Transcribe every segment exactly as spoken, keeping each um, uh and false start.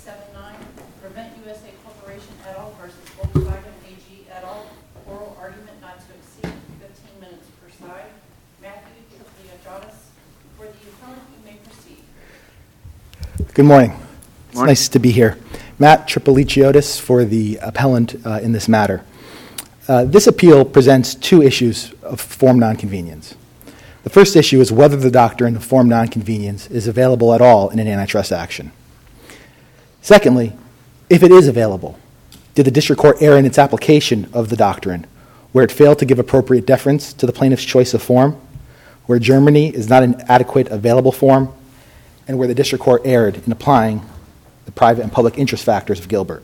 seven nine, Prevent U S A Corporation et al. Versus Volkswagen A G et al. Oral argument not to exceed fifteen minutes per side. Matthew Tripoliotis, for the appellant, you may proceed. Good morning. It's Morning. nice to be here. Matt Tripoliotis for the appellant uh, in this matter. Uh, this appeal presents two issues of form nonconvenience. The first issue is whether the doctrine of form nonconvenience is available at all in an antitrust action. Secondly, if it is available, did the district court err in its application of the doctrine, where it failed to give appropriate deference to the plaintiff's choice of form, where Germany is not an adequate available form, and where the district court erred in applying the private and public interest factors of Gilbert?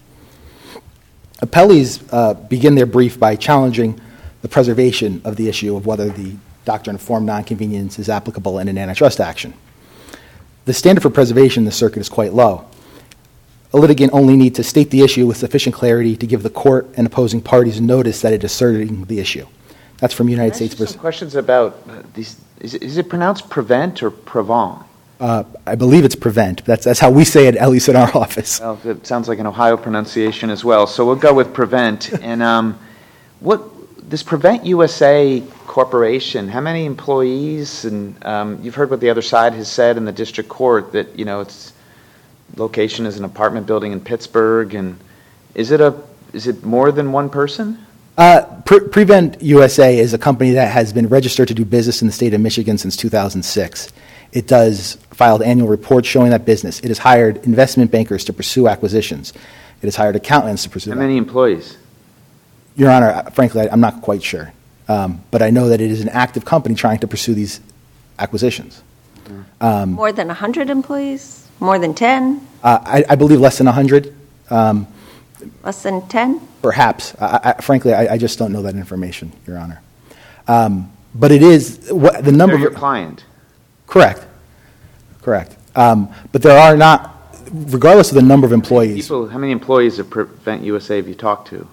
Appellees uh, begin their brief by challenging the preservation of the issue of whether the doctrine of form nonconvenience is applicable in an antitrust action. The standard for preservation in the circuit is quite low. A litigant only needs to state the issue with sufficient clarity to give the court and opposing parties notice that it is asserting the issue. That's from United States versus. Some questions about uh, these. Is, is it pronounced prevent or prevent? Uh, I believe it's prevent. That's that's how we say it, at least in our office. Well, it sounds like an Ohio pronunciation as well. So we'll go with prevent. And um, what this Prevent U S A Corporation? How many employees? And um, you've heard what the other side has said in the district court that you know its location is an apartment building in Pittsburgh. And is it a is it more than one person? Uh, Pre- Prevent U S A is a company that has been registered to do business in the state of Michigan since two thousand six. It does filed annual reports showing that business. It has hired investment bankers to pursue acquisitions. It has hired accountants to pursue. How many employees? Your Honor, frankly, I'm not quite sure. Um, but I know that it is an active company trying to pursue these acquisitions. Um, More than one hundred employees? More than ten? uh, I, I believe less than one hundred. Um, Less than ten? Perhaps. I, I, frankly, I, I just don't know that information, Your Honor. Um, but it is what the number. They're your of client. Correct. Correct. Um, but there are not, regardless of the number of employees. People, how many employees of Prevent U S A have you talked to?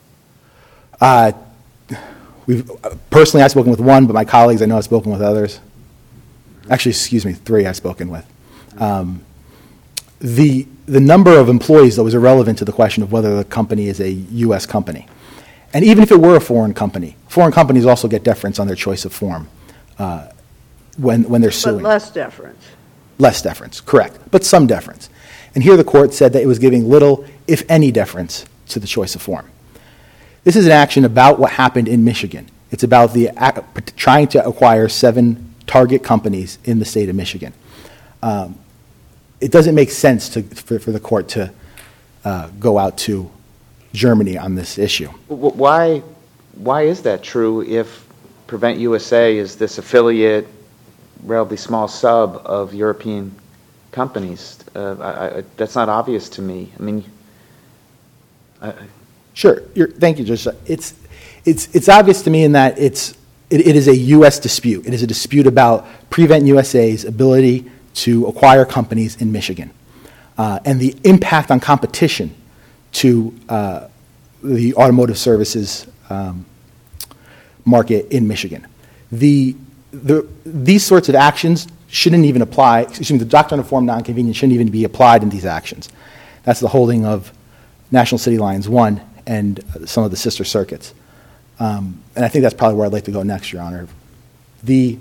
Uh, we've personally, I've spoken with one, but my colleagues, I know I've spoken with others. Actually, excuse me, three I've spoken with. Um, the the number of employees, though, is irrelevant to the question of whether the company is a U S company. And even if it were a foreign company, foreign companies also get deference on their choice of form uh, when when they're suing. But less deference. Less deference, correct, but some deference. And here the court said that it was giving little, if any, deference to the choice of form. This is an action about what happened in Michigan. It's about the act, trying to acquire seven target companies in the state of Michigan. Um, it doesn't make sense to, for, for the court to uh, go out to Germany on this issue. Why, why is that true if Prevent U S A is this affiliate, relatively small sub of European companies? Uh, I, I, that's not obvious to me. I mean, I, Sure. You're, thank you, Judge. It's, it's, it's obvious to me in that it's, it, it is a U S dispute. It is a dispute about Prevent U S A's ability to acquire companies in Michigan uh, and the impact on competition to uh, the automotive services um, market in Michigan. The, the, these sorts of actions shouldn't even apply. Excuse me, the doctrine of form nonconvenience shouldn't even be applied in these actions. That's the holding of National City Lines one and some of the sister circuits. Um, and I think that's probably where I'd like to go next, Your Honor. The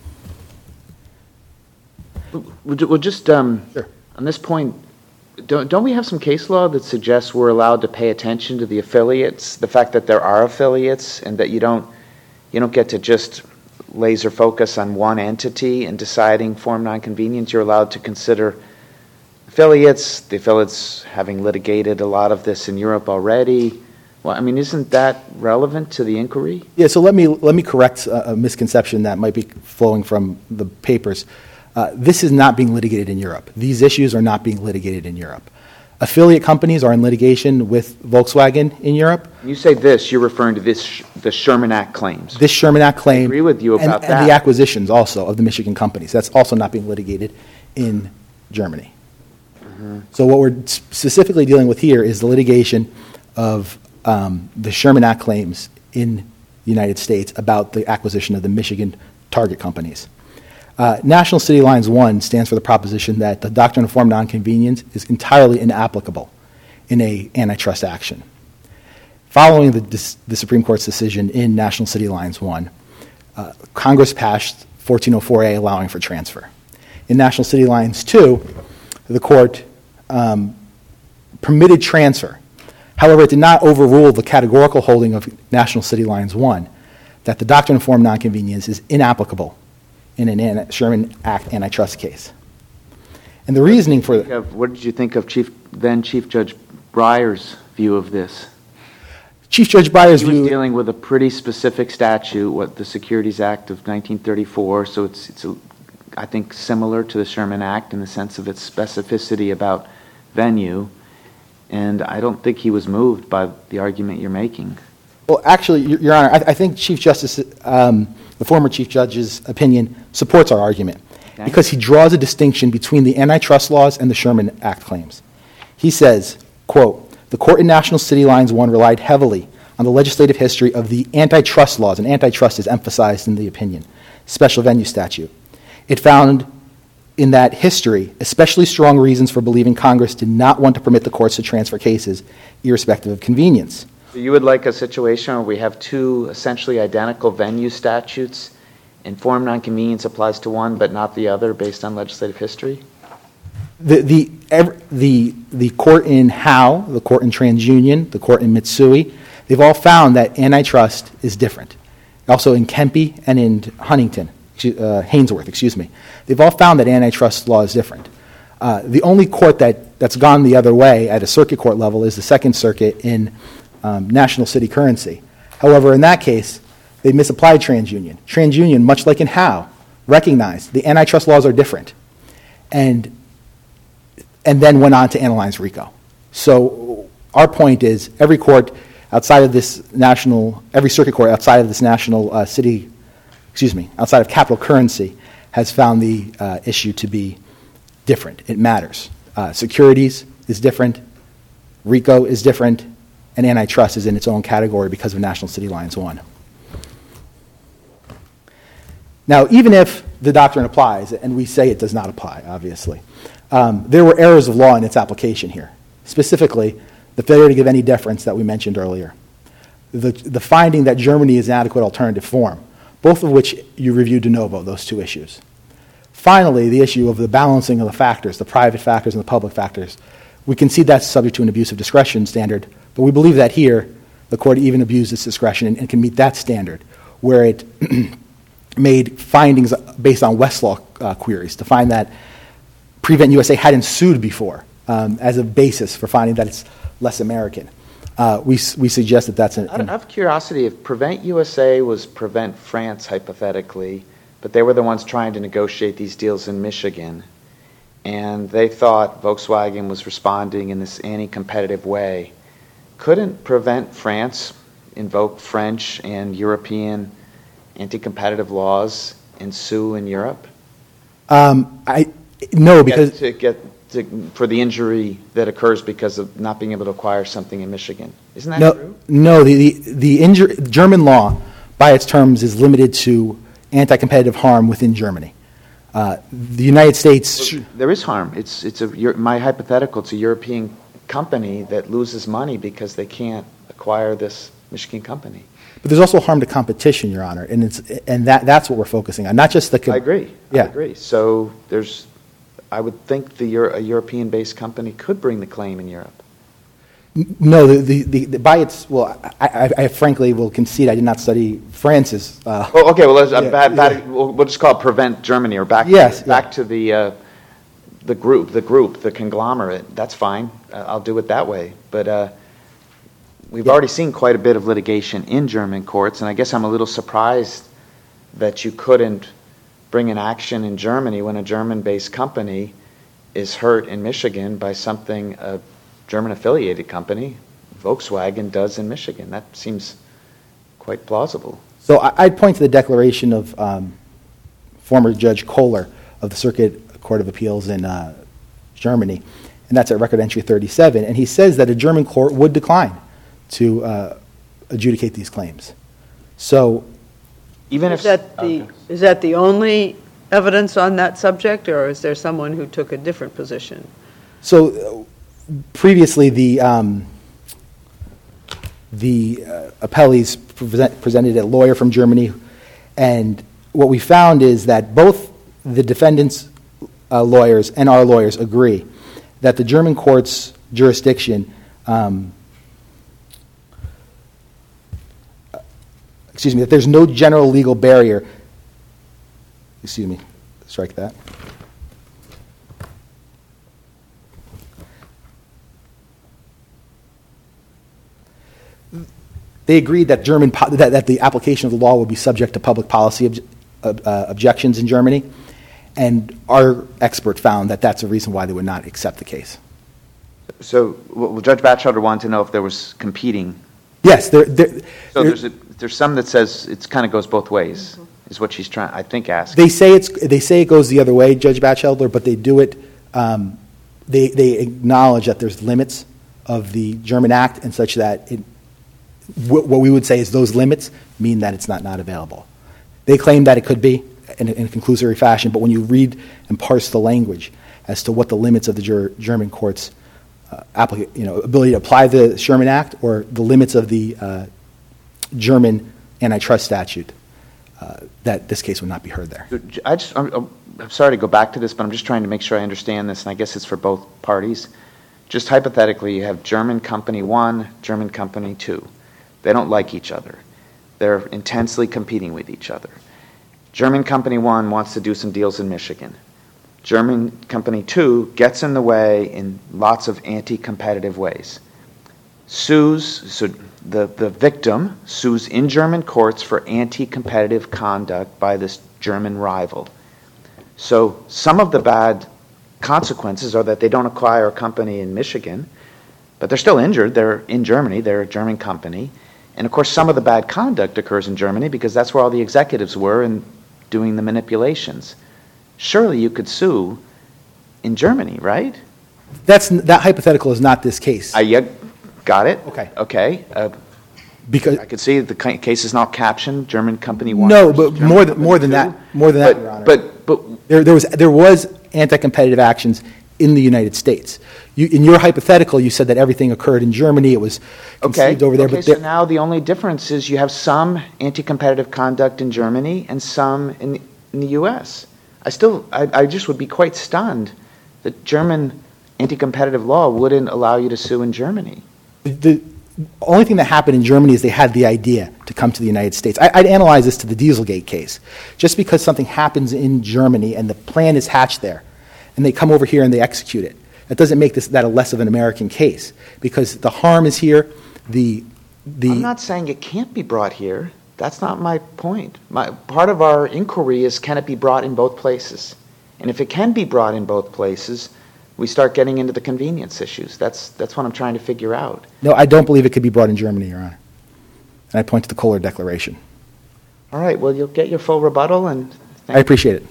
Well, just um, Sure. on this point, don't, don't we have some case law that suggests we're allowed to pay attention to the affiliates, the fact that there are affiliates, and that you don't you don't get to just laser focus on one entity in deciding form nonconvenience? You're allowed to consider affiliates, the affiliates having litigated a lot of this in Europe already. Well, I mean, isn't that relevant to the inquiry? Yeah, so let me let me correct a, a misconception that might be flowing from the papers. Uh, this is not being litigated in Europe. These issues are not being litigated in Europe. Affiliate companies are in litigation with Volkswagen in Europe. You say this, you're referring to this the Sherman Act claims. This Sherman Act claim. I agree with you about and, that. And the acquisitions also of the Michigan companies. That's also not being litigated in Germany. Mm-hmm. So what we're specifically dealing with here is the litigation of um, the Sherman Act claims in the United States about the acquisition of the Michigan target companies. Uh, National City Lines one stands for the proposition that the doctrine of forum nonconvenience is entirely inapplicable in a antitrust action. Following the, the Supreme Court's decision in National City Lines one, uh, Congress passed fourteen oh four A allowing for transfer. In National City Lines two, the court um, permitted transfer. However, it did not overrule the categorical holding of National City Lines one that the doctrine of forum nonconvenience is inapplicable in an anti- Sherman Act antitrust case. And the reasoning for that. What did you think of Chief then Chief Judge Breyer's view of this? Chief Judge Breyer's He was view. dealing with a pretty specific statute, what the Securities Act of nineteen thirty-four. So it's it's a, I think similar to the Sherman Act in the sense of its specificity about venue. And I don't think he was moved by the argument you're making. Well, actually, Your, Your Honor, I, I think Chief Justice, um, the former Chief Judge's opinion supports our argument Okay. because he draws a distinction between the antitrust laws and the Sherman Act claims. He says, quote, "The court in National City Lines one relied heavily on the legislative history of the antitrust laws," and antitrust is emphasized in the opinion, special venue statute. It found in that history especially strong reasons for believing Congress did not want to permit the courts to transfer cases irrespective of convenience. So you would like a situation where we have two essentially identical venue statutes and forum nonconvenience applies to one but not the other based on legislative history? The, the, ev- the, the court in Howe, the court in TransUnion, the court in Mitsui, they've all found that antitrust is different. Also in Kempe and in Huntington, uh, Hainsworth, excuse me. They've all found that antitrust law is different. Uh, the only court that, that's gone the other way at a circuit court level is the Second Circuit in um, National City Currency. However, in that case, they misapplied TransUnion. TransUnion, much like in Howe, recognized the antitrust laws are different. And and then went on to analyze RICO. So our point is every court outside of this national, every circuit court outside of this national uh, city, excuse me, outside of capital currency has found the uh, issue to be different. It matters. Uh, securities is different, RICO is different, and antitrust is in its own category because of National City Lines one. Now, even if the doctrine applies, and we say it does not apply, obviously, Um, there were errors of law in its application here. Specifically, the failure to give any deference that we mentioned earlier. The, the finding that Germany is an adequate alternative form, both of which you reviewed de novo, those two issues. Finally, the issue of the balancing of the factors, the private factors and the public factors. We concede that's subject to an abuse of discretion standard, but we believe that here the court even abused its discretion and, and can meet that standard, where it made findings based on Westlaw uh, queries to find that Prevent U S A hadn't sued before um, as a basis for finding that it's less American. Uh, we, we suggest that that's an... Out of curiosity, if Prevent U S A was Prevent France, hypothetically, but they were the ones trying to negotiate these deals in Michigan, and they thought Volkswagen was responding in this anti-competitive way, couldn't Prevent France invoke French and European anti-competitive laws and sue in Europe? Um, I... No, because Get to get to, for the injury that occurs because of not being able to acquire something in Michigan. Isn't that no, true? no. The the, the injur- German law, by its terms, is limited to anti-competitive harm within Germany. Uh, the United States. Well, there is harm. It's it's a my hypothetical. It's a European company that loses money because they can't acquire this Michigan company. But there's also harm to competition, Your Honor, and it's and that that's what we're focusing on, not just the. Com- I agree. Yeah. I agree. So there's. I would think the Euro- a European-based company could bring the claim in Europe. No, the, the, the, the by its well, I, I, I frankly will concede I did not study France's. Uh, Well, okay. Well, let's, uh, Yeah, back, back, yeah. we'll, we'll just call it Prevent Germany, or back Yes, back yeah. to the uh, the group, the group, the conglomerate. That's fine. Uh, I'll do it that way. But uh, we've Yeah. already seen quite a bit of litigation in German courts, and I guess I'm a little surprised that you couldn't bring an action in Germany when a German-based company is hurt in Michigan by something a German-affiliated company, Volkswagen, does in Michigan. That seems quite plausible. So I, I'd point to the declaration of um, former Judge Kohler of the Circuit Court of Appeals in uh, Germany, and that's at record entry thirty-seven, and he says that a German court would decline to uh, adjudicate these claims. So Even Is if that the, is that the only evidence on that subject, or is there someone who took a different position? So uh, previously, the um, the uh, appellees present, presented a lawyer from Germany, and what we found is that both the defendants' uh, lawyers and our lawyers agree that the German court's jurisdiction, um, excuse me, that there's no general legal barrier. Excuse me, strike that. They agreed that German po- that, that the application of the law would be subject to public policy obj- uh, objections in Germany, and our expert found that that's a reason why they would not accept the case. So, well, Judge Batchelder wanted to know if there was competing. Yes, there. there So there, there's a, there's some that says it kind of goes both ways. Mm-hmm. Is what she's trying, I think, asking. They say it's they say it goes the other way, Judge Batchelder, but they do it. Um, they they acknowledge that there's limits of the German Act, and such that it, w- what we would say is those limits mean that it's not not available. They claim that it could be in a, in a conclusory fashion, but when you read and parse the language as to what the limits of the ger- German courts, uh, applica- you know, ability to apply the Sherman Act, or the limits of the uh, German antitrust statute, uh, that this case would not be heard there. I just, I'm, I'm sorry to go back to this, but I'm just trying to make sure I understand this, and I guess it's for both parties. Just hypothetically, you have German company one, German company two. They don't like each other. They're intensely competing with each other. German company one wants to do some deals in Michigan. German company two gets in the way in lots of anti-competitive ways. Sues, so the, the victim sues in German courts for anti-competitive conduct by this German rival. So some of the bad consequences are that they don't acquire a company in Michigan, but they're still injured. They're in Germany. They're a German company. And, of course, some of the bad conduct occurs in Germany because that's where all the executives were and doing the manipulations. Surely you could sue in Germany, right? That's that hypothetical is not this case. I uh, got it. Okay. Okay. Uh, because I could see the ca- case is not captioned German company one. no, versus but German more than company more than two. that, more than but, that, Your Honor. But but there there was there was anti-competitive actions in the United States. You, in your hypothetical, you said that everything occurred in Germany. It was conceived okay. over there. Okay, but so there, now the only difference is you have some anti-competitive conduct in Germany and some in the, in the U S. I still, I, I just would be quite stunned that German anti-competitive law wouldn't allow you to sue in Germany. the only thing that happened in Germany is they had the idea to come to the United States. I, I'd analyze this to the Dieselgate case. Just because something happens in Germany and the plan is hatched there, and they come over here and they execute it, that doesn't make this that a less of an American case, because the harm is here. The the I'm not saying it can't be brought here. That's not my point. My, part of our inquiry is, can it be brought in both places? And if it can be brought in both places, we start getting into the convenience issues. That's that's what I'm trying to figure out. No, I don't believe it could be brought in Germany, Your Honor. And I point to the Kohler Declaration. All right, well, you'll get your full rebuttal, and thank I appreciate it.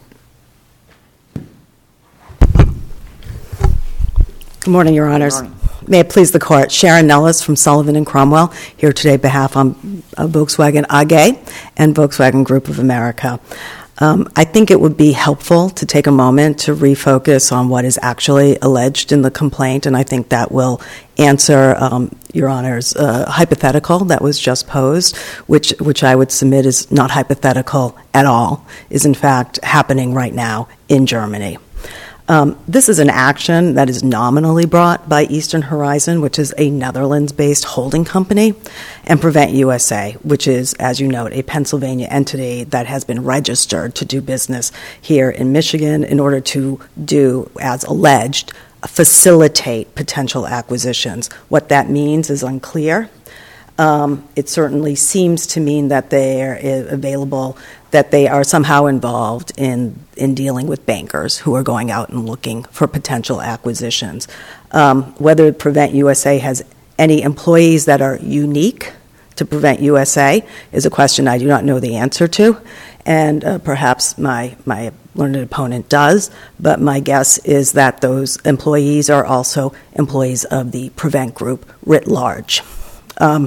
Good morning, Your Honors. Good morning. May it please the Court. Sharon Nellis from Sullivan and Cromwell, here today on behalf of uh, Volkswagen A G and Volkswagen Group of America. Um, I think it would be helpful to take a moment to refocus on what is actually alleged in the complaint, and I think that will answer um, Your Honor's uh, hypothetical that was just posed, which, which I would submit is not hypothetical at all, is in fact happening right now in Germany. Um, this is an action that is nominally brought by Eastern Horizon, which is a Netherlands-based holding company, and Prevent U S A, which is, as you note, a Pennsylvania entity that has been registered to do business here in Michigan in order to do, as alleged, facilitate potential acquisitions. What that means is unclear. Um, it certainly seems to mean that they are available, that they are somehow involved in, in dealing with bankers who are going out and looking for potential acquisitions. Um, whether Prevent U S A has any employees that are unique to Prevent U S A is a question I do not know the answer to, and uh, perhaps my, my learned opponent does, but my guess is that those employees are also employees of the Prevent Group writ large. Um,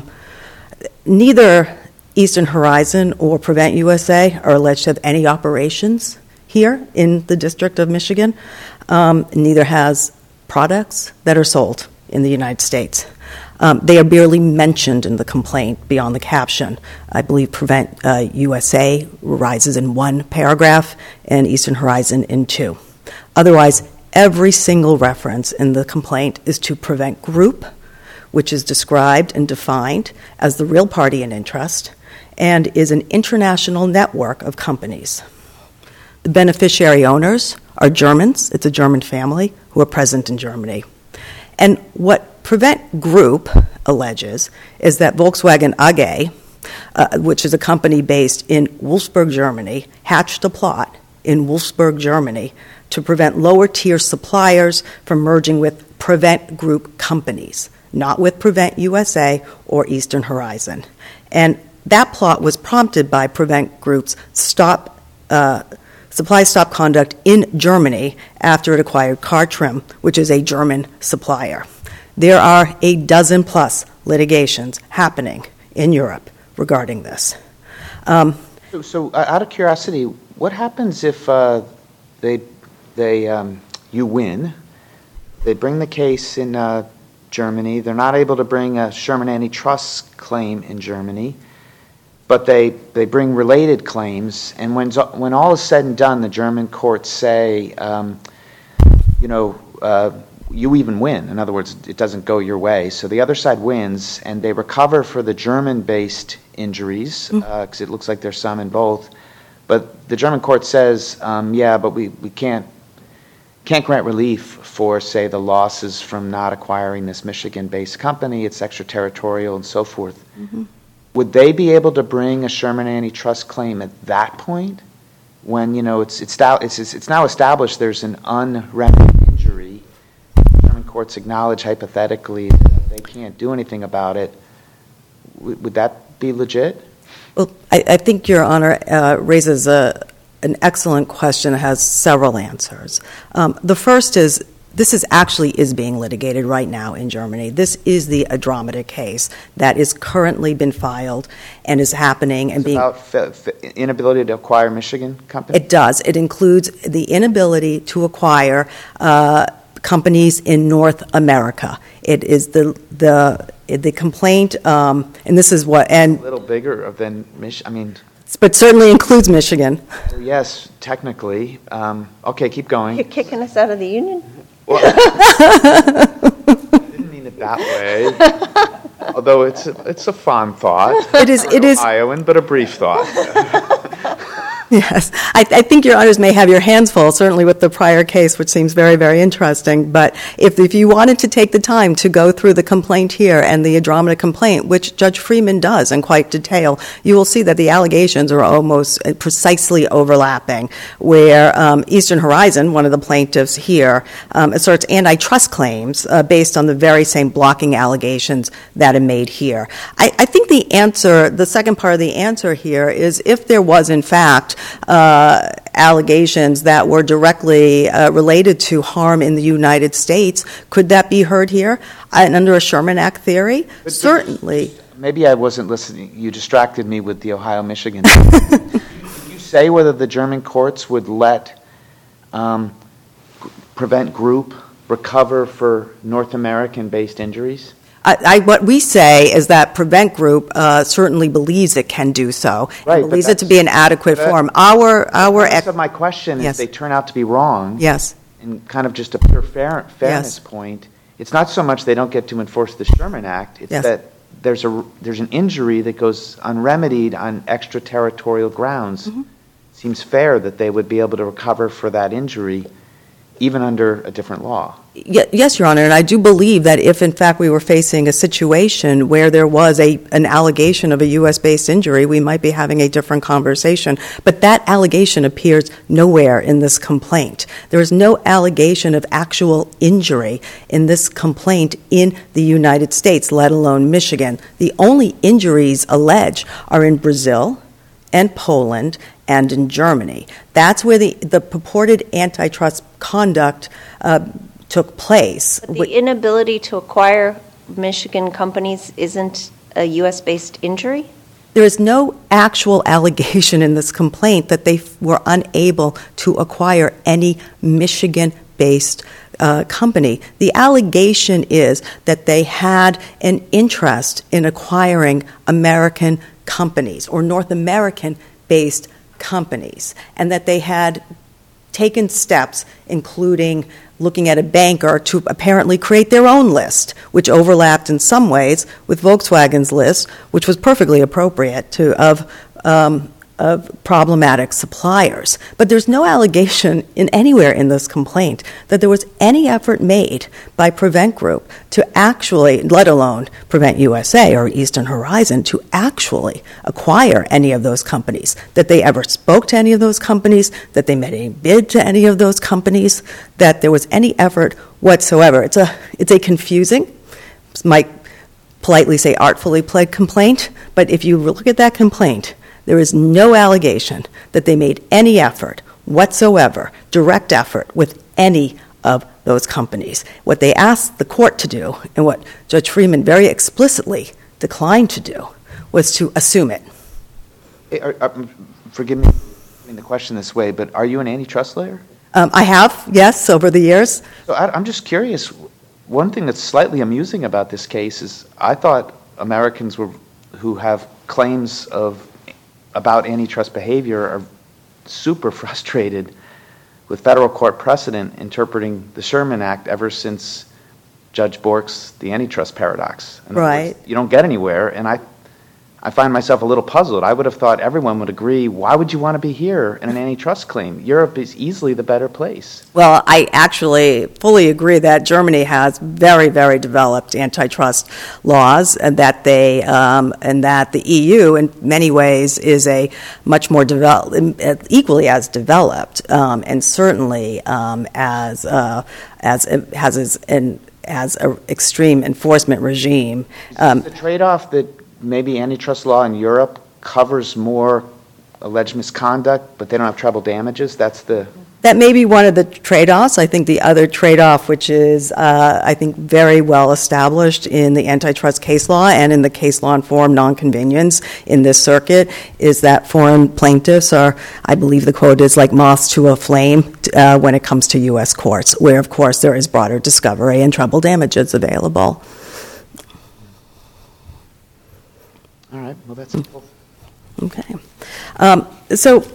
neither Eastern Horizon or Prevent U S A are alleged to have any operations here in the District of Michigan. Um, neither has products that are sold in the United States. Um, they are barely mentioned in the complaint beyond the caption. I believe Prevent uh, U S A rises in one paragraph and Eastern Horizon in two. Otherwise, every single reference in the complaint is to Prevent Group, which is described and defined as the real party in interest and is an international network of companies. The beneficiary owners are Germans. It's a German family who are present in Germany. And what Prevent Group alleges is that Volkswagen A G, uh, which is a company based in Wolfsburg, Germany, hatched a plot in Wolfsburg, Germany, to prevent lower-tier suppliers from merging with Prevent Group companies, not with Prevent U S A or Eastern Horizon. And that plot was prompted by Prevent Group's stop uh, supply stop conduct in Germany after it acquired Cartrim, which is a German supplier. There are a dozen plus litigations happening in Europe regarding this. Um, So, so uh, out of curiosity, what happens if uh, they, they, um, you win, they bring the case in uh, Germany, they're not able to bring a Sherman antitrust claim in Germany, but they, they bring related claims, and when, when all is said and done, the German courts say, um, you know, uh, you even win. In other words, it doesn't go your way. So the other side wins, and they recover for the German-based injuries, because mm-hmm. uh, it looks like there's some in both. But the German court says, um, yeah, but we, we can't can't grant relief for, say, the losses from not acquiring this Michigan-based company. It's extraterritorial and so forth. Mm-hmm. Would they be able to bring a Sherman antitrust claim at that point, when you know it's it's it's it's now established there's an unremedied injury? German courts acknowledge hypothetically that they can't do anything about it. W- would that be legit? Well, I, I think Your Honor uh, raises a, an excellent question that has several answers. Um, the first is, this is actually is being litigated right now in Germany. This is the Andromeda case that is currently been filed and is happening and it's being about f- f- inability to acquire Michigan company. It does. It includes the inability to acquire uh, companies in North America. It is the the the complaint, um, and this is what and a little bigger than Mich. I mean, but certainly includes Michigan. Yes, technically. Um, okay, keep going. You're kicking us out of the union? Well, I didn't mean it that way. Although it's a, it's a fond thought. It is. It is. Iowan, but a brief thought. Yes. I, I think Your Honors may have your hands full, certainly with the prior case, which seems very, very interesting. But if, if you wanted to take the time to go through the complaint here and the Andromeda complaint, which Judge Freeman does in quite detail, you will see that the allegations are almost precisely overlapping, where um, Eastern Horizon, one of the plaintiffs here, um, asserts antitrust claims uh, based on the very same blocking allegations that are made here. I, I think the answer, the second part of the answer here is if there was, in fact, Uh, allegations that were directly uh, related to harm in the United States, could that be heard here? And under a Sherman Act theory? But certainly. Maybe I wasn't listening. You distracted me with the Ohio-Michigan. Did you say whether the German courts would let um, Prevent Group recover for North American-based injuries? I, I, what we say is that Prevent Group uh, certainly believes it can do so, right, and believes it to be an adequate that, form. Our, our the ex- of my question yes. is they turn out to be wrong. Yes. And kind of just a pure fair, fairness yes. point. It's not so much they don't get to enforce the Sherman Act. It's yes. that there's a there's an injury that goes unremedied on extraterritorial grounds. Mm-hmm. Seems fair that they would be able to recover for that injury, even under a different law. Yes, Your Honor, and I do believe that if, in fact, we were facing a situation where there was a an allegation of a U S-based injury, we might be having a different conversation. But that allegation appears nowhere in this complaint. There is no allegation of actual injury in this complaint in the United States, let alone Michigan. The only injuries alleged are in Brazil and Poland and in Germany. That's where the, the purported antitrust conduct uh, took place. But the inability to acquire Michigan companies isn't a U S-based injury? There is no actual allegation in this complaint that they f- were unable to acquire any Michigan-based uh, company. The allegation is that they had an interest in acquiring American companies or North American-based companies, and that they had taken steps, including looking at a banker to apparently create their own list, which overlapped in some ways with Volkswagen's list, which was perfectly appropriate to of um, of problematic suppliers. But there's no allegation in anywhere in this complaint that there was any effort made by Prevent Group to actually, let alone Prevent U S A or Eastern Horizon, to actually acquire any of those companies, that they ever spoke to any of those companies, that they made a bid to any of those companies, that there was any effort whatsoever. It's a, it's a confusing, might politely say artfully played complaint, but if you look at that complaint, there is no allegation that they made any effort whatsoever, direct effort, with any of those companies. What they asked the court to do, and what Judge Freeman very explicitly declined to do, was to assume it. Hey, are, are, forgive me for asking the question this way, but are you an antitrust lawyer? Um, I have, yes, over the years. So I, I'm just curious. One thing that's slightly amusing about this case is I thought Americans were who have claims of about antitrust behavior are super frustrated with federal court precedent interpreting the Sherman Act ever since Judge Bork's The Antitrust Paradox. In other Right. words, you don't get anywhere, and I I find myself a little puzzled. I would have thought everyone would agree, why would you want to be here in an antitrust claim? Europe is easily the better place. Well, I actually fully agree that Germany has very, very developed antitrust laws, and that they um, and that the E U, in many ways, is a much more developed, equally as developed, um, and certainly um, as uh, as has as an as an extreme enforcement regime. Um, the trade-off that maybe antitrust law in Europe covers more alleged misconduct, but they don't have treble damages? That's the... That may be one of the trade-offs. I think the other trade-off, which is, uh, I think, very well established in the antitrust case law and in the case law and forum nonconvenience in this circuit, is that foreign plaintiffs are, I believe the quote is, like moths to a flame uh, when it comes to U S courts, where, of course, there is broader discovery and treble damages available. All right, well, that's simple. Okay. Um, so,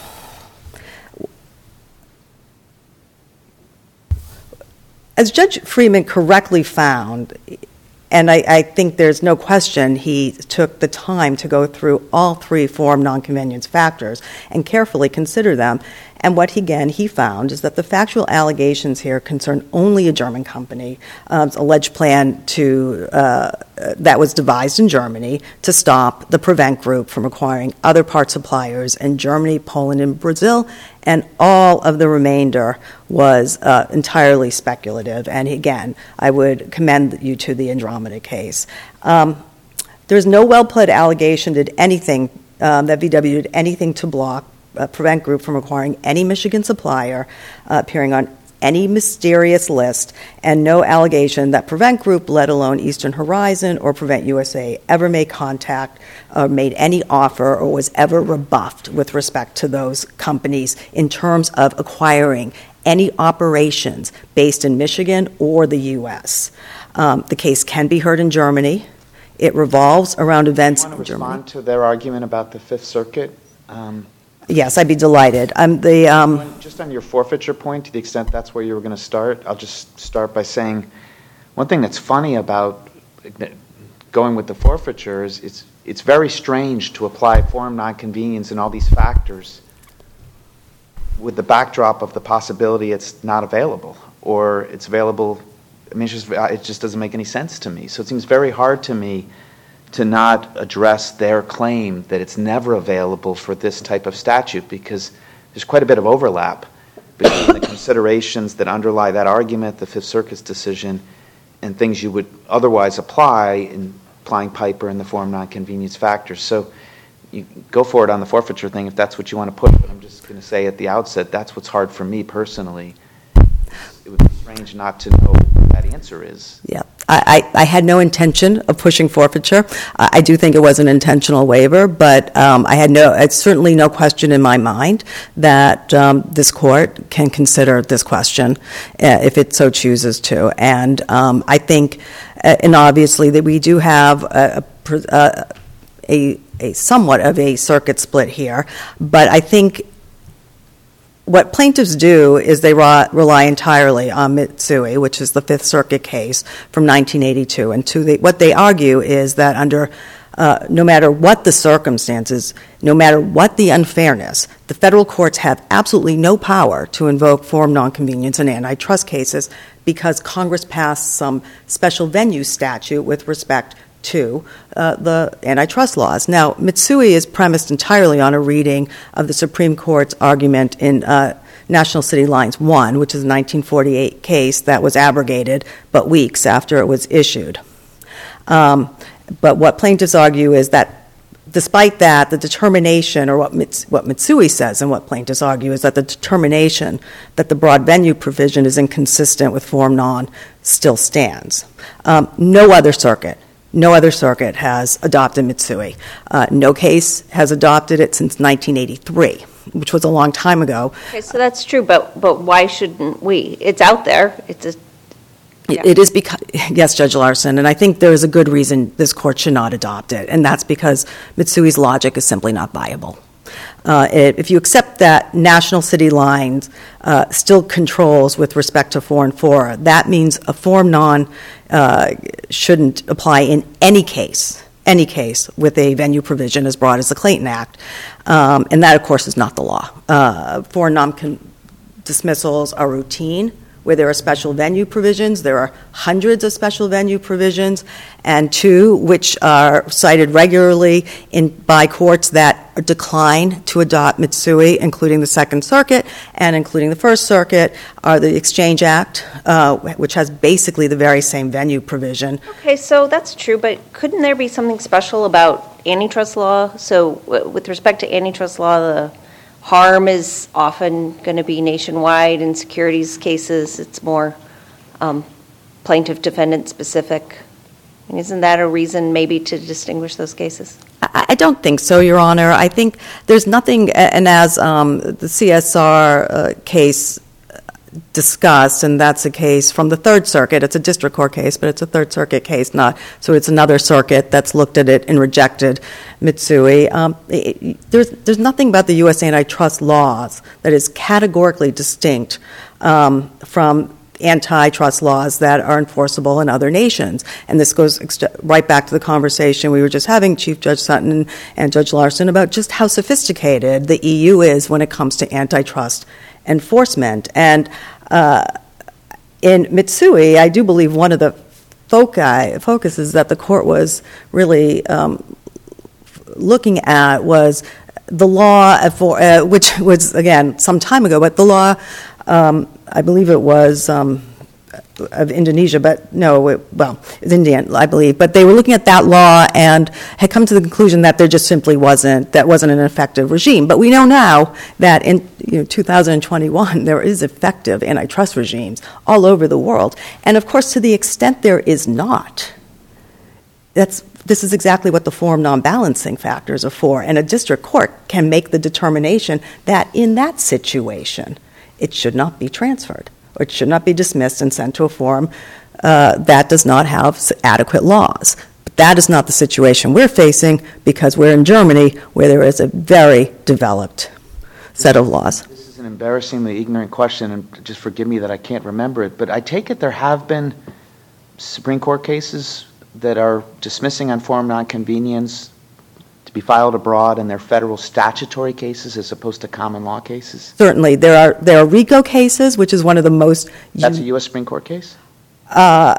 as Judge Freeman correctly found, and I, I think there's no question he took the time to go through all three forum nonconvenience factors and carefully consider them. And what, he, again, he found is that the factual allegations here concern only a German company, um, alleged plan to uh, that was devised in Germany to stop the Prevent Group from acquiring other part suppliers in Germany, Poland, and Brazil, and all of the remainder was uh, entirely speculative. And again, I would commend you to the Andromeda case. Um, there's no well-pled allegation did anything um, that V W did anything to block Uh, Prevent Group from acquiring any Michigan supplier uh, appearing on any mysterious list, and no allegation that Prevent Group, let alone Eastern Horizon or Prevent U S A, ever made contact or made any offer or was ever rebuffed with respect to those companies in terms of acquiring any operations based in Michigan or the U S. Um, the case can be heard in Germany. It revolves around events Do you want to in Germany. respond to their argument about the Fifth Circuit? Um, Yes, I'd be delighted. Um, the, um, just on your forfeiture point, to the extent that's where you were going to start, I'll just start by saying one thing that's funny about going with the forfeiture is it's, it's very strange to apply forum nonconvenience and all these factors with the backdrop of the possibility it's not available or it's available. I mean, it's just, it just doesn't make any sense to me. So it seems very hard to me to not address their claim that it's never available for this type of statute, because there's quite a bit of overlap between the considerations that underlie that argument, the Fifth Circuit's decision, and things you would otherwise apply in applying Piper and the forum nonconvenience factors. So you go for it on the forfeiture thing if that's what you want to put, but I'm just going to say at the outset that's what's hard for me personally. It would be strange not to know what that answer is. Yeah. I, I, I had no intention of pushing forfeiture. I, I do think it was an intentional waiver, but um, I had no, it's certainly no question in my mind that um, this court can consider this question uh, if it so chooses to. And um, I think, uh, and obviously, that we do have a, a, a, a somewhat of a circuit split here, but I think what plaintiffs do is they ra- rely entirely on Mitsui, which is the Fifth Circuit case from nineteen eighty-two. And to the, what they argue is that under uh, no matter what the circumstances, no matter what the unfairness, the federal courts have absolutely no power to invoke forum nonconvenience in antitrust cases because Congress passed some special venue statute with respect to uh, the antitrust laws. Now, Mitsui is premised entirely on a reading of the Supreme Court's argument in uh, National City Lines one, which is a nineteen forty-eight case that was abrogated but weeks after it was issued. Um, but what plaintiffs argue is that despite that, the determination, or what, Mits- what Mitsui says and what plaintiffs argue, is that the determination that the broad venue provision is inconsistent with forum non still stands. Um, no other circuit No other circuit has adopted Mitsui. Uh, no case has adopted it since nineteen eighty-three, which was a long time ago. Okay, so that's true, but but why shouldn't we? It's out there. It's a Yeah. It is because, yes, Judge Larson, and I think there is a good reason this court should not adopt it, and that's because Mitsui's logic is simply not viable. Uh, it, if you accept that National City Lines uh, still controls with respect to four and four, that means a forum non uh, shouldn't apply in any case, any case with a venue provision as broad as the Clayton Act, um, and that, of course, is not the law. Uh, forum non dismissals are routine. Where there are special venue provisions, there are hundreds of special venue provisions, and two which are cited regularly in by courts that decline to adopt Mitsui, including the Second Circuit and including the First Circuit, are the Exchange Act, uh, which has basically the very same venue provision. Okay, so that's true, but couldn't there be something special about antitrust law? So w- with respect to antitrust law, the harm is often going to be nationwide. In securities cases, it's more um, plaintiff-defendant specific. And isn't that a reason maybe to distinguish those cases? I, I don't think so, Your Honor. I think there's nothing, and as um, the C S R uh, case discussed, and that's a case from the Third Circuit. It's a district court case, but it's a Third Circuit case, not so it's another circuit that's looked at it and rejected Mitsui. Um, it, there's there's nothing about the U S antitrust laws that is categorically distinct um, from antitrust laws that are enforceable in other nations. And this goes ex- right back to the conversation we were just having, Chief Judge Sutton and, and Judge Larson, about just how sophisticated the E U is when it comes to antitrust enforcement. And uh, in Mitsui, I do believe one of the foci, focuses that the court was really um, looking at was the law, for, uh, which was, again, some time ago, but the law, um, I believe it was um, of Indonesia, but no, it, well, it's Indian, I believe. But they were looking at that law and had come to the conclusion that there just simply wasn't, that wasn't an effective regime. But we know now that in you know, two thousand twenty-one, there is effective antitrust regimes all over the world. And of course, to the extent there is not, that's this is exactly what the forum non-balancing factors are for. And a district court can make the determination that in that situation, it should not be transferred, or it should not be dismissed and sent to a forum uh, that does not have adequate laws. But that is not the situation we're facing because we're in Germany, where there is a very developed set of laws. This is an embarrassingly ignorant question, and just forgive me that I can't remember it, but I take it there have been Supreme Court cases that are dismissing on forum nonconvenience to be filed abroad, and they're federal statutory cases as opposed to common law cases? Certainly. There are there are RICO cases, which is one of the most... That's a U S Supreme Court case? Uh,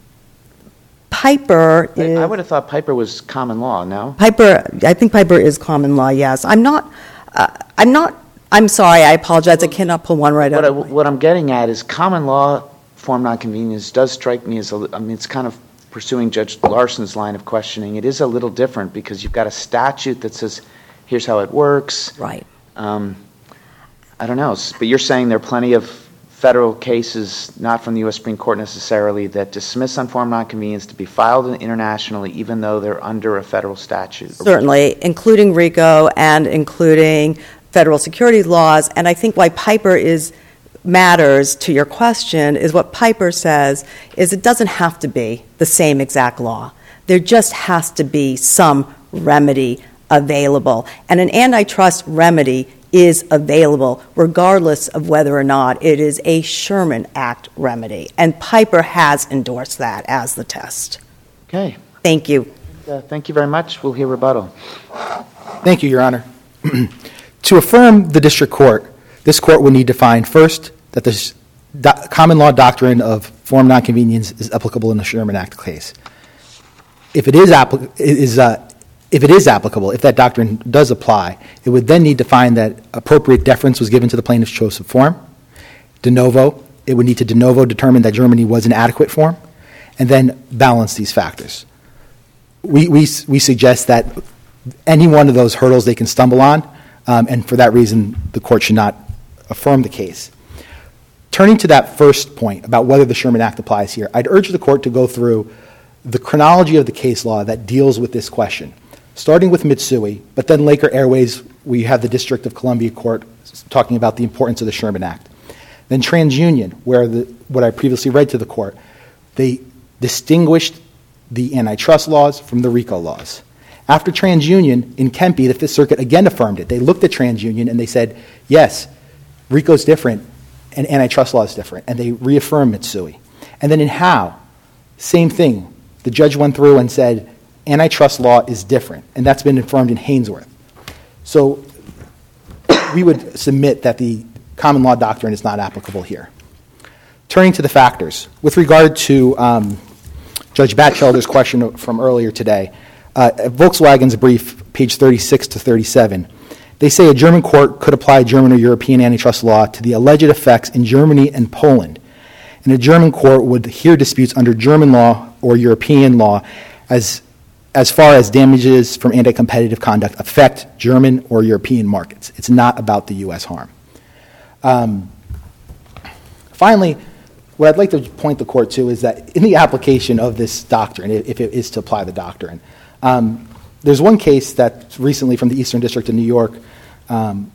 Piper I, is... I would have thought Piper was common law, no? Piper, I think Piper is common law, yes. I'm not... Uh, I'm not... I'm sorry, I apologize. I cannot pull one right What, out. I, what I'm getting at is common law forum nonconvenience does strike me as a... I mean, it's kind of pursuing Judge Larson's line of questioning. It is a little different because you've got a statute that says, here's how it works. Right. Um, I don't know, but you're saying there are plenty of federal cases, not from the U S Supreme Court necessarily, that dismiss unformed nonconvenience to be filed internationally even though they're under a federal statute? Certainly, including RICO and including federal securities laws. And I think why Piper is matters to your question is what Piper says is it doesn't have to be the same exact law. There just has to be some remedy available. And an antitrust remedy is available regardless of whether or not it is a Sherman Act remedy. And Piper has endorsed that as the test. Okay. Thank you. Uh, thank you very much. We'll hear rebuttal. Thank you, Your Honor. To affirm the district court, this court would need to find, first, that the do- common law doctrine of form nonconvenience is applicable in the Sherman Act case. If it is, applic- is uh, if it is applicable, if that doctrine does apply, it would then need to find that appropriate deference was given to the plaintiff's choice of form. De novo, it would need to de novo determine that Germany was an adequate form, and then balance these factors. We, we, we suggest that any one of those hurdles they can stumble on, um, and for that reason, the court should not affirm the case. Turning to that first point about whether the Sherman Act applies here, I'd urge the court to go through the chronology of the case law that deals with this question, starting with Mitsui, but then Laker Airways, we have the District of Columbia Court talking about the importance of the Sherman Act. Then TransUnion, where the, what I previously read to the court, they distinguished the antitrust laws from the RICO laws. After TransUnion, in Kempe, the Fifth Circuit again affirmed it. They looked at TransUnion and they said, yes, RICO's different and antitrust law is different, and they reaffirmed Mitsui. And then in Howe, same thing. The judge went through and said, antitrust law is different, and that's been affirmed in Hainsworth. So we would submit that the common law doctrine is not applicable here. Turning to the factors, with regard to um, Judge Batchelder's question from earlier today, uh, at Volkswagen's brief, page thirty-six to thirty-seven, they say a German court could apply German or European antitrust law to the alleged effects in Germany and Poland, and a German court would hear disputes under German law or European law as as far as damages from anti-competitive conduct affect German or European markets. It's not about the U S harm. Um, finally, what I'd like to point the court to is that in the application of this doctrine, if it is to apply the doctrine, um, there's one case that's recently from the Eastern District of New York um,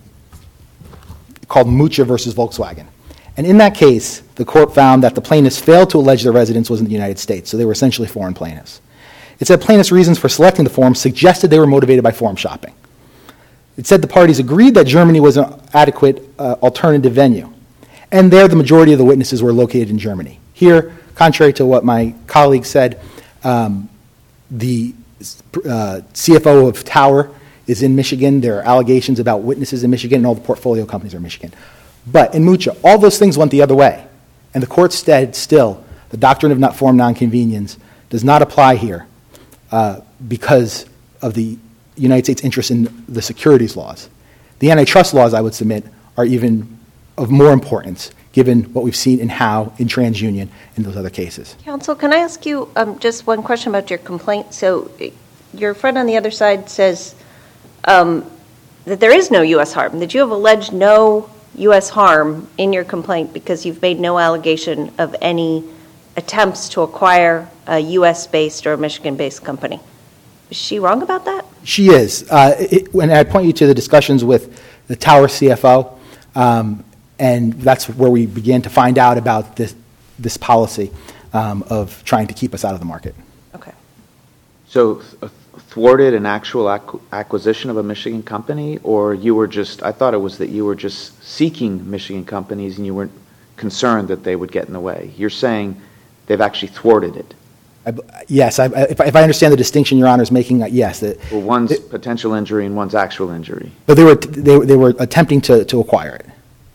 called Mucha versus Volkswagen. And in that case, the court found that the plaintiffs failed to allege their residence was in the United States, so they were essentially foreign plaintiffs. It said plaintiffs' reasons for selecting the forum suggested they were motivated by forum shopping. It said the parties agreed that Germany was an adequate uh, alternative venue. And there, the majority of the witnesses were located in Germany. Here, contrary to what my colleague said, um, the uh, C F O of Tower is in Michigan. There are allegations about witnesses in Michigan, and all the portfolio companies are in Michigan. But in Mucha, all those things went the other way. And the court said still, the doctrine of not forum nonconvenience does not apply here uh, because of the United States' interest in the securities laws. The antitrust laws, I would submit, are even of more importance, given what we've seen in Howe, in TransUnion, and those other cases. Counsel, can I ask you um, just one question about your complaint? So your friend on the other side says um, that there is no U S harm, that you have alleged no U S harm in your complaint because you've made no allegation of any attempts to acquire a U S-based or a Michigan-based company. Is she wrong about that? She is. Uh, it, when I point you to the discussions with the Tower C F O, um, and that's where we began to find out about this this policy um, of trying to keep us out of the market. Okay. So th- thwarted an actual ac- acquisition of a Michigan company, or you were just, I thought it was that you were just seeking Michigan companies and you weren't concerned that they would get in the way. You're saying they've actually thwarted it. I, yes, I, if, I, if I understand the distinction Your Honor is making, uh, yes. That, Well, one's it, potential injury and one's actual injury. but they were they, they were attempting to, to acquire it.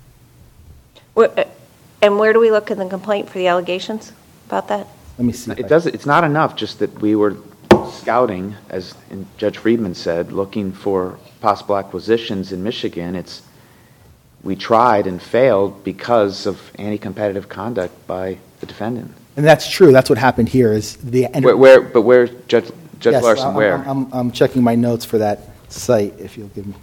Where, and where do we look in the complaint for the allegations about that? Let me see. if It I- does. It's not enough just that we were scouting, as Judge Friedman said, looking for possible acquisitions in Michigan. It's we tried and failed because of anti-competitive conduct by the defendant. And that's true. That's what happened here. Is the and Where, where but where, Judge Judge yes, Larson? I'm, Where? I'm, I'm, I'm checking my notes for that site. If you'll give me.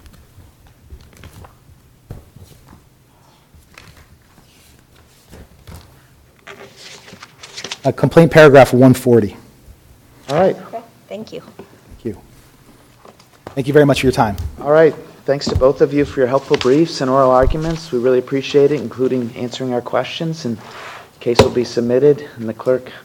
Uh, Complaint paragraph one forty. All right, Okay, thank you. Thank you. Thank you very much for your time. all right. Thanks to both of you for your helpful briefs and oral arguments. We really appreciate it, including answering our questions. And case will be submitted, and the clerk